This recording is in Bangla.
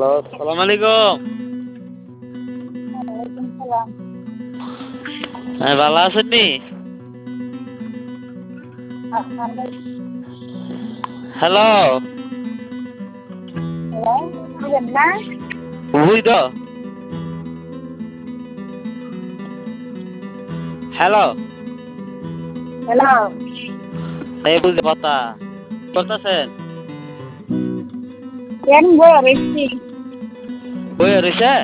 হ্যালো, সালাম আলাইকুম। ওয়ালাইকুম সালাম। হ্যাঁ, ভালো আছেন নি? আপনার হ্যালো, হ্যালো, ছিলেন না? বুঝি তো। হ্যালো, হ্যালো, এই বুঝতে কথা করতেছেন? কেন বই রয়েছি? বই রয়েছে?